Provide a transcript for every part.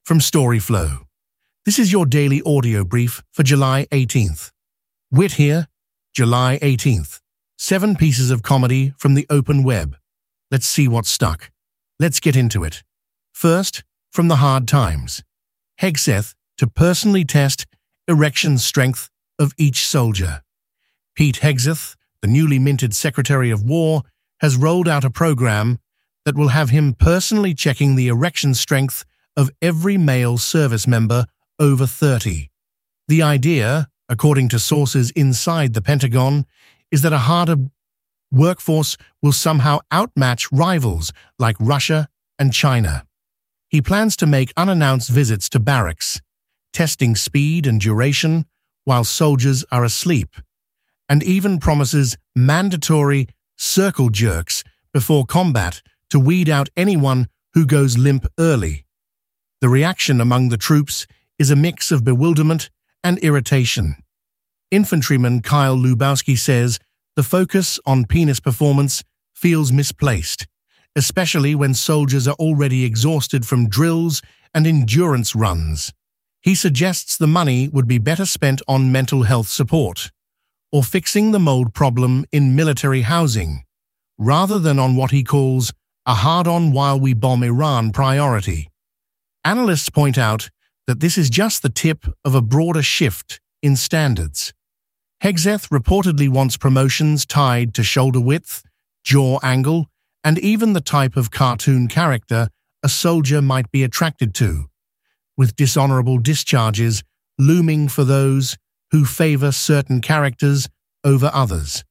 from Storyflow. This is your daily audio brief for July 18th. Wit here, July 18th. 7 pieces of comedy from the open web. Let's see what's stuck. Let's get into it. First, from the Hard Times. Hegseth to personally test erection strength of each soldier. Pete Hegseth, the newly minted Secretary of War, has rolled out a program that will have him personally checking the erection strength of every male service member over 30. The idea, according to sources inside the Pentagon, is that a harder workforce will somehow outmatch rivals like Russia and China. He plans to make unannounced visits to barracks, testing speed and duration while soldiers are asleep, and even promises mandatory circle jerks before combat to weed out anyone who goes limp early. The reaction among the troops is a mix of bewilderment and irritation. Infantryman Kyle Lubowski says the focus on penis performance feels misplaced, especially when soldiers are already exhausted from drills and endurance runs. He suggests the money would be better spent on mental health support or fixing the mold problem in military housing, rather than on what he calls a hard-on while we bomb Iran priority. Analysts point out that this is just the tip of a broader shift in standards. Hegseth reportedly wants promotions tied to shoulder width, jaw angle, and even the type of cartoon character a soldier might be attracted to, with dishonorable discharges looming for those who favor certain characters over others.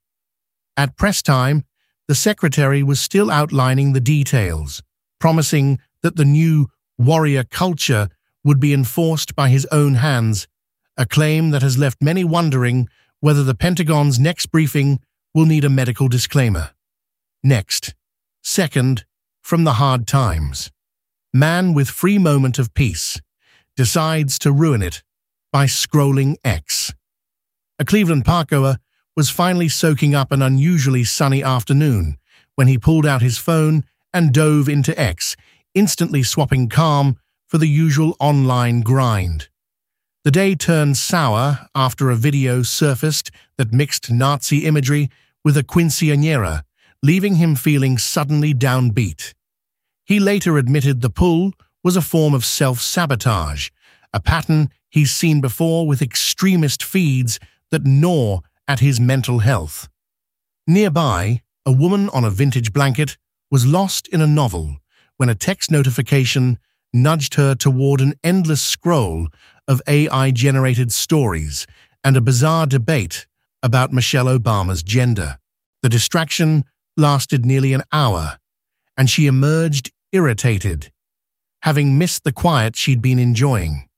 At press time, the secretary was still outlining the details, promising that the new warrior culture would be enforced by his own hands, a claim that has left many wondering whether the Pentagon's next briefing will need a medical disclaimer. Next, second, from the Hard Times. Man with free moment of peace decides to ruin it by scrolling X. A Cleveland parkgoer was finally soaking up an unusually sunny afternoon when he pulled out his phone and dove into X, instantly swapping calm for the usual online grind. The day turned sour after a video surfaced that mixed Nazi imagery with a quinceañera, leaving him feeling suddenly downbeat. He later admitted the pull was a form of self-sabotage, a pattern he's seen before with extremist feeds that gnaw at his mental health. Nearby, a woman on a vintage blanket was lost in a novel when a text notification nudged her toward an endless scroll of AI-generated stories and a bizarre debate about Michelle Obama's gender. The distraction lasted nearly an hour, and she emerged irritated, having missed the quiet she'd been enjoying.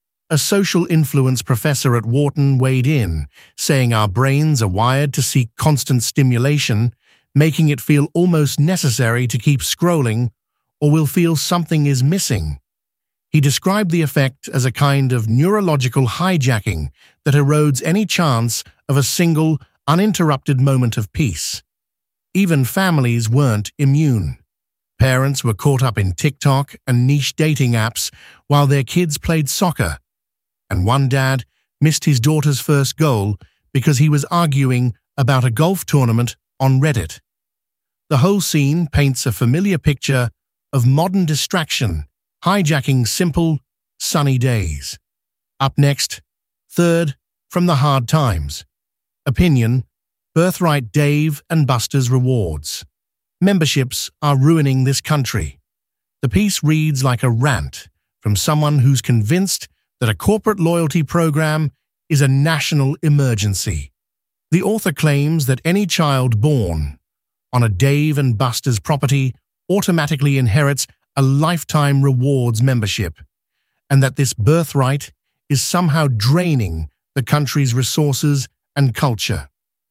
A social influence professor at Wharton weighed in, saying our brains are wired to seek constant stimulation, making it feel almost necessary to keep scrolling, or we'll feel something is missing. He described the effect as a kind of neurological hijacking that erodes any chance of a single, uninterrupted moment of peace. Even families weren't immune. Parents were caught up in TikTok and niche dating apps while their kids played soccer, and one dad missed his daughter's first goal because he was arguing about a golf tournament on Reddit. The whole scene paints a familiar picture of modern distraction, hijacking simple, sunny days. Up next, third, from the Hard Times. Opinion, Birthright Dave and Buster's rewards. Memberships are ruining this country. The piece reads like a rant from someone who's convinced that a corporate loyalty program is a national emergency. The author claims that any child born on a Dave and Buster's property automatically inherits a lifetime rewards membership, and that this birthright is somehow draining the country's resources and culture.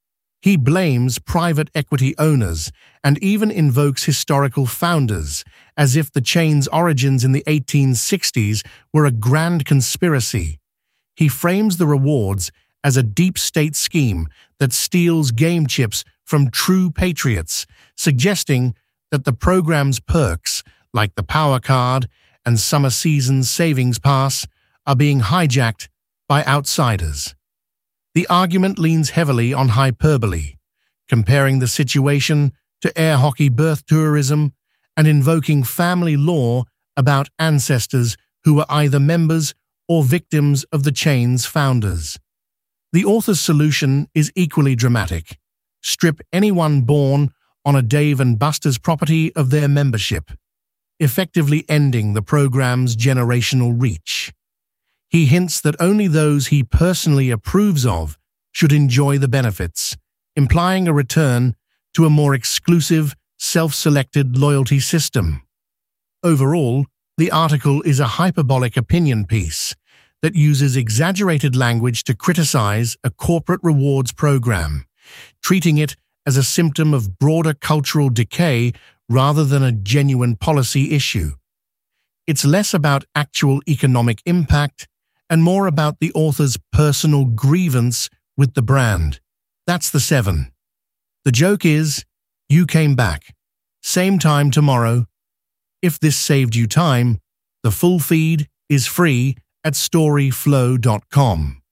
He blames private equity owners and even invokes historical founders, as if the chain's origins in the 1860s were a grand conspiracy. He frames the rewards as a deep state scheme that steals game chips from true patriots, suggesting that the program's perks, like the power card and summer season's savings pass are being hijacked by outsiders. The argument leans heavily on hyperbole, comparing the situation to air hockey birth tourism and invoking family law about ancestors who were either members or victims of the chain's founders. The author's solution is equally dramatic. Strip anyone born on a Dave & Buster's property of their membership, effectively ending the program's generational reach. He hints that only those he personally approves of should enjoy the benefits, implying a return to a more exclusive, self-selected loyalty system. Overall, the article is a hyperbolic opinion piece that uses exaggerated language to criticize a corporate rewards program, treating it as a symptom of broader cultural decay rather than a genuine policy issue. It's less about actual economic impact and more about the author's personal grievance with the brand. That's the 7. The joke is, you came back. Same time tomorrow. If this saved you time, the full feed is free at storyflow.com.